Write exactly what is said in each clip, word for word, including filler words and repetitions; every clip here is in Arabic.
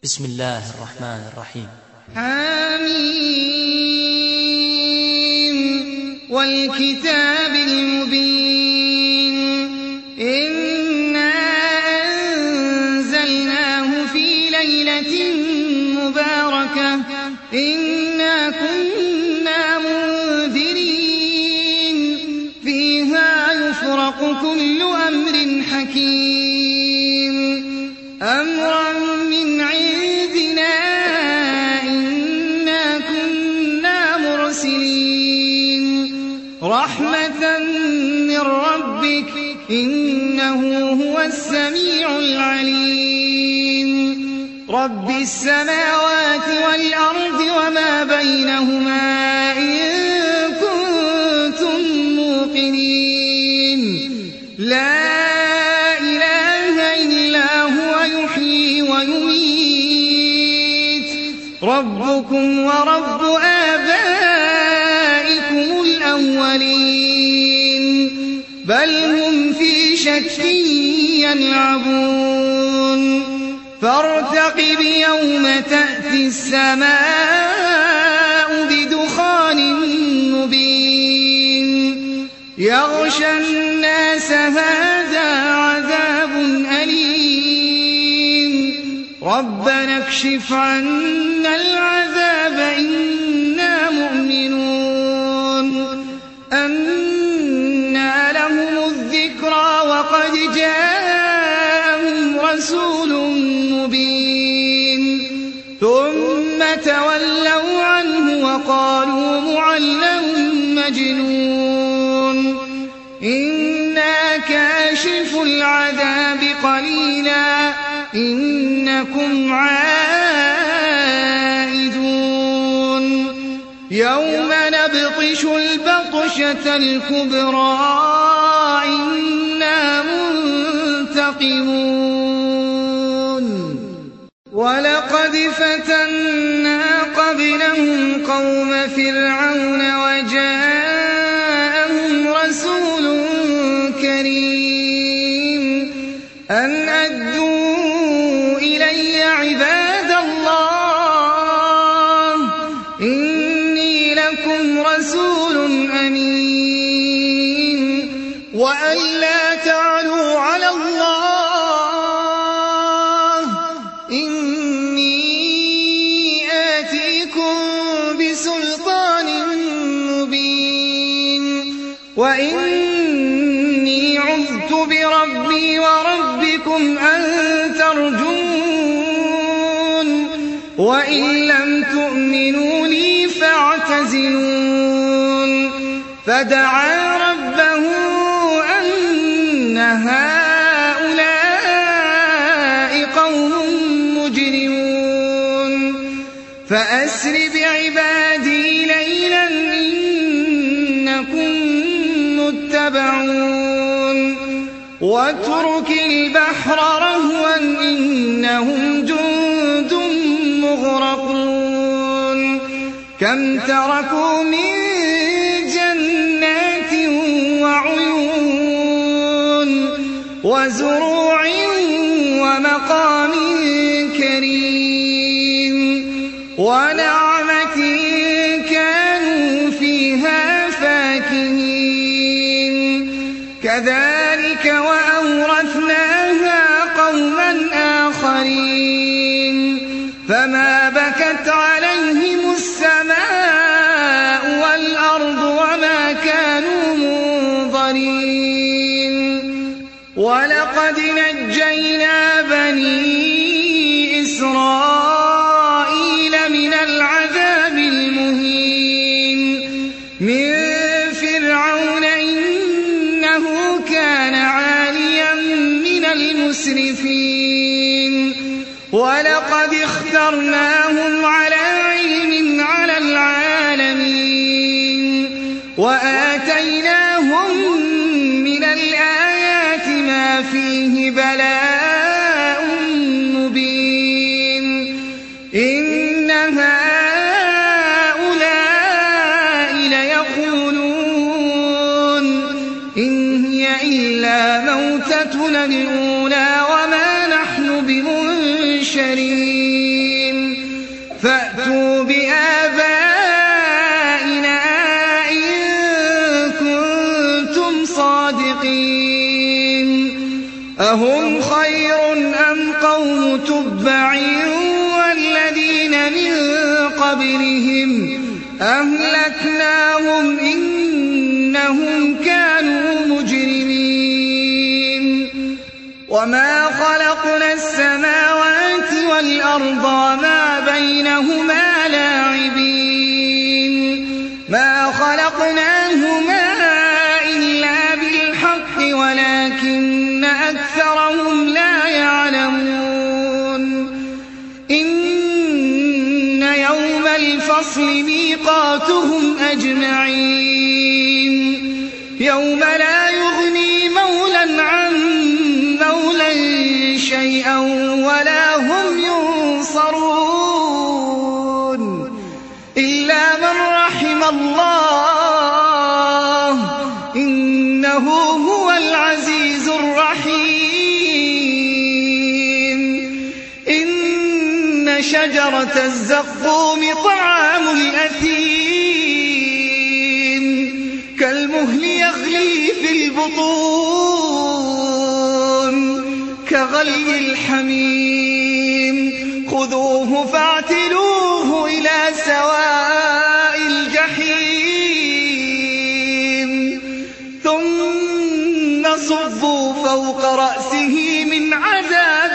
بسم الله الرحمن الرحيم. حميم والكتاب المبين إنا أنزلناه في ليلة مباركة إنا كنا منذرين فيها يفرق كل أمر حكيم أمرا من عندنا إنا كنا مرسلين رحمة من ربك إنه هو السميع العليم رب السماوات والأرض وما بينهما إن كنتم موقنين لا ربكم ورب آبائكم الأولين بل هم في شك يلعبون فارتقب يوم تأتي السماء بدخان مبين يغشى الناس هذا عذاب أليم ربنا اكشف عنا العذاب إنا مؤمنون أنى لهم الذكرى وقد جاءهم رسول مبين ثم تولوا عنه وقالوا معلم مجنون إنا كاشف العذاب قليلا إنكم عائدون يوم نبطش البطشة الكبرى إنا منتقمون ولقد فتنا قبلهم قوم فرعون وجاءهم رسول كريم أن أدوا إلي عباد الله إني لكم رسول أمين وأن لا تعلوا على الله إني آتيكم بسلطان مبين وإني عذت بربي وربكم أن ترجون وإن لم تؤمنوا لي فاعتزلون فدعا ربه أن هؤلاء قوم مجرمون فأسر بعبادي ليلا إنكم متبعون واترك البحر رهوا إنهم جند مغرقون كم تركوا من جنات وعيون وزروع ومقام كريم ونعمة كانوا فيها فاكهين كذلك وأورثناها قوما آخرين فما بكت عليهم السماء والأرض وما كانوا منظرين ولقد نجينا بني إسرائيل من العذاب المهين من فرعون إنه كان عاليا من المسرفين ولقد اخترناهم على علم على العالمين وآتيناهم من الآيات ما فيه بلاء مبين إن هؤلاء ليقولون إن هي إلا موتتنا الأولى وما نحن بمنشرين فأتوا بآبائنا إن كنتم صادقين أهم خير أم قوم تبع والذين من قبلهم أهلكناهم إنهم كانوا مجرمين وما خلقنا السماوات والأرض وما بينهما لاعبين ما خلقناهما إلا بالحق ولكن أكثرهم لا يعلمون إن يوم الفصل ميقاتهم أجمعين يوم لا يغني مولا عن مولا شيئا ولا هم ينصرون إلا من رحم الله إنه هو العزيز الرحيم إن شجرة الزقوم طعام الأثيم كالمهل يغلي في البطون كغلي الحميم خذوه فاعتلوه إلى سواء الجحيم ثم صبوا فوق رأسه من عذاب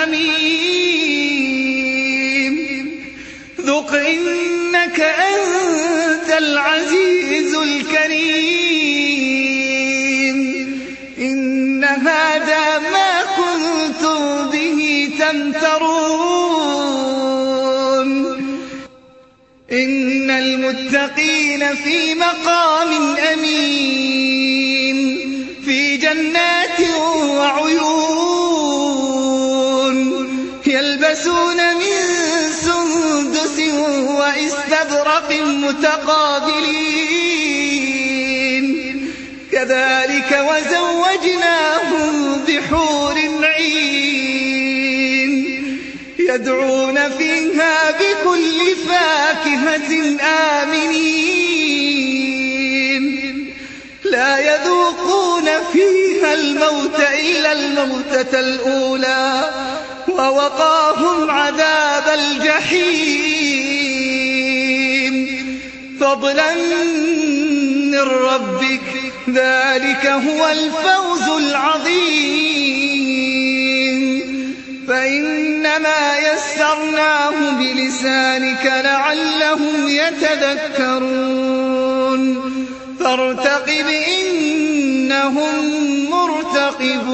الحميم ذق إنك أنت العزيز الكريم إن هذا ما كنتم به تمترون إن المتقين في مقام أمين في جنات وعيون يلبسون من سندس وإستبرق متقابلين كذلك وزوجناهم بحور عين يدعون فيها بكل فاكهة آمنين لا يذوقون فيها الموت إلا الموتة الأولى ووقاهم عذاب الجحيم فضلا من ربك ذلك هو الفوز العظيم فإنما يسرناه بلسانك لعلهم يتذكرون فارتقب إنهم مرتقبون